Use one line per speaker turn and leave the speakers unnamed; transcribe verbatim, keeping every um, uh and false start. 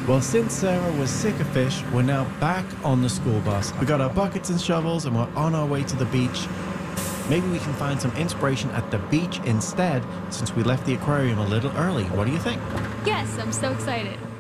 Well, since Sarah was sick of fish, we're now back on the school bus. We got our buckets and shovels and we're on our way to the beach. Maybe we can find some inspiration at the beach instead, since we left the aquarium a little early. What do you think?
Yes, I'm so excited.